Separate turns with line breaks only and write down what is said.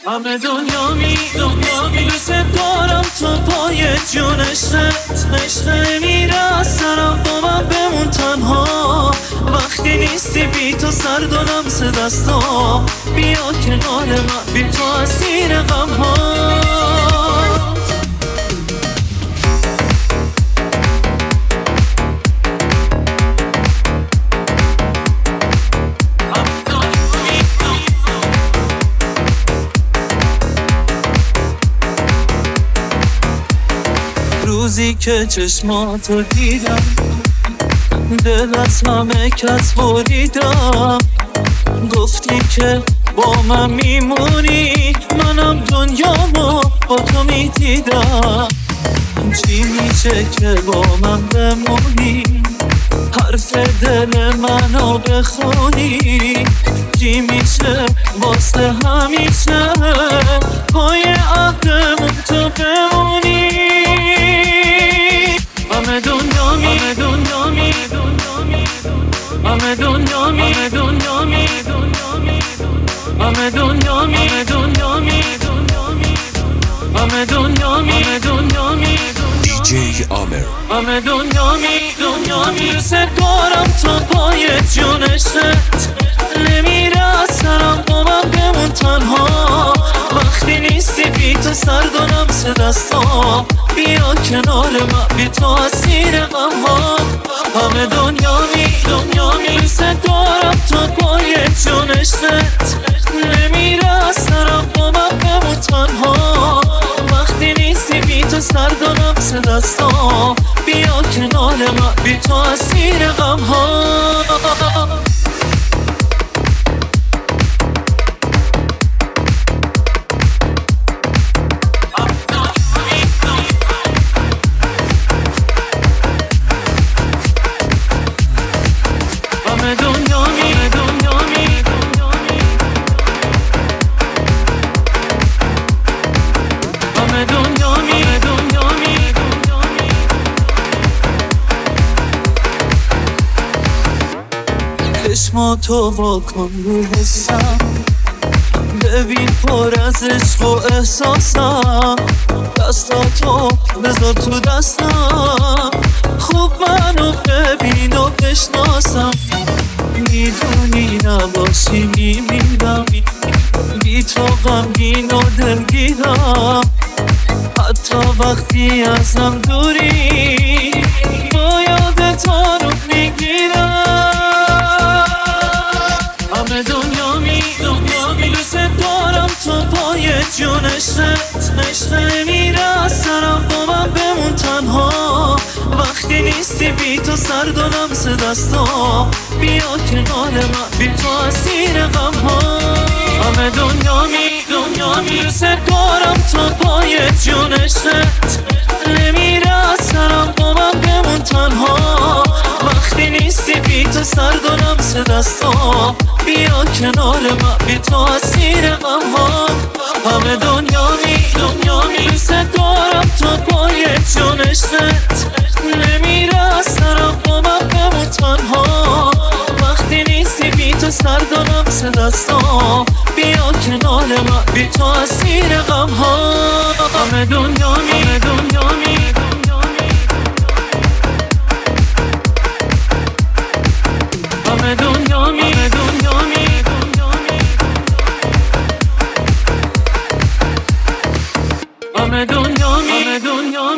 همه دنیا می دوست دارم تو پای جونشت نمیره از سرم با من بمون تنها وقتی نیستی بی تو سرد و لمس دستا بیا کنار من بی تو اسیر غم ها روزی که چشماتو دیدم دل از همه کس بریدم گفتی که با من میمونی منم دنیامو با تو میدیدم چی میشه که با من بمونی حرف دل منو بخونی چی میشه واسه همیشه پای عهدمون تو بمونی همه دنیا می همه دنیا می همه دنیا می همه دنیا می
دیجی آمر
همه دنیا می دوست دارم تو پای جونشت نمیره از سرم با من بمون تنها وقتی نیستی بی تو سرد و لمس دستا بیا کنار من بی تو اسیر غم ها همه دنیا می دوست دارم تو پای جونشت نمیره از سرم با من بمون تنها وقتی نیستی بی تو سرد و لمس دستا بیا کنار من بی تو اسیر غم ها همه دنیا می همه دنیا می چشماتو واکن رو حسم ببین پر از عشق و احساسم دستاتو بذار تو دستم خوب منو ببین و بشناسم میدونی نباشی میمیرم بی تو غمگین و دلگیرم حتی وقتی ازم دوری با یاد تو رو میگیرم همه دنیا می دوست دارم تو پای جونشت نمیره از سرم با من بمون تنها وقتی نیستی بی تو سرد و لمس دستا بیا کنار من بی تو اسیر غم ها همه دنیا می دوست دارم تو پای جونشت نمیره از سرم با من بمون تنها وقتی نیستی بی تو سرد و لمس دستا بیا کنار من بی تو اسیر غم ها همه دنیا می دوست دارم تو پای جونشت نمیره از سرم با من بمون تنها وقتی نیستی بی تو سرد و لمس دستا بیا کنار من بی تو اسیر غم ها همه دنیا می همه دنیا می همه دنیا می